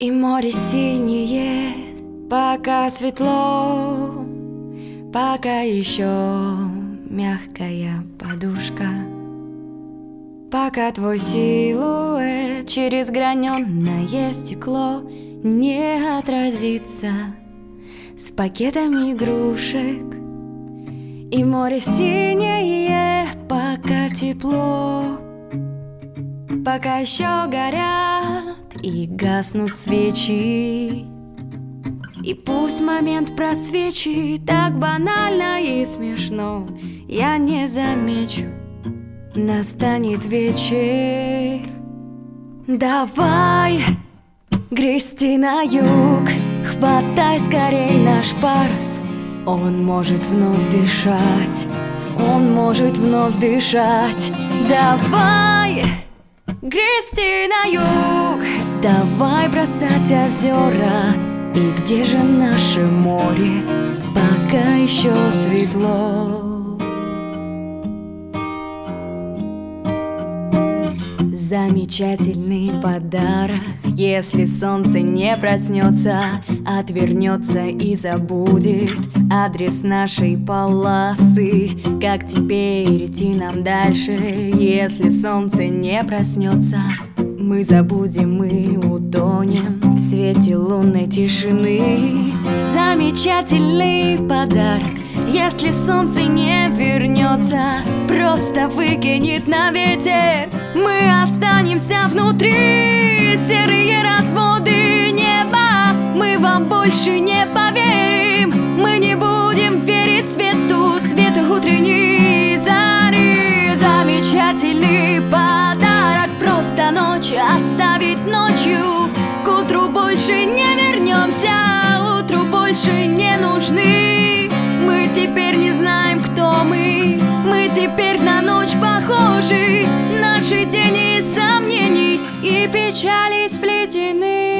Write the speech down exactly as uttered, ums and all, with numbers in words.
И море синее, пока светло, пока еще мягкая подушка, пока твой силуэт через граненое стекло не отразится с пакетами игрушек. И море синее, пока тепло, пока еще горят и гаснут свечи. И пусть момент просвечит так банально и смешно, я не замечу, настанет вечер. Давай грести на юг, хватай скорей наш парус. Он может вновь дышать, он может вновь дышать. Давай грести на юг, давай бросать озера. И где же наше море, пока еще светло? Замечательный подарок, если солнце не проснется, отвернется и забудет адрес нашей полосы. Как теперь идти нам дальше, если солнце не проснется? Мы забудем, мы утонем в свете лунной тишины. Замечательный подарок, если солнце не вернется, просто выкинет на ветер. Мы останемся внутри, серые разводы неба. Мы вам больше не поверим, мы не будем верить свету, свету утренней зари. Замечательный подарок, просто ночь оставить ночью. К утру больше не вернемся, утру больше не нужны. Мы теперь не знаем, кто мы, мы теперь на ночь похожи. Наши тени сомнений и печали сплетены.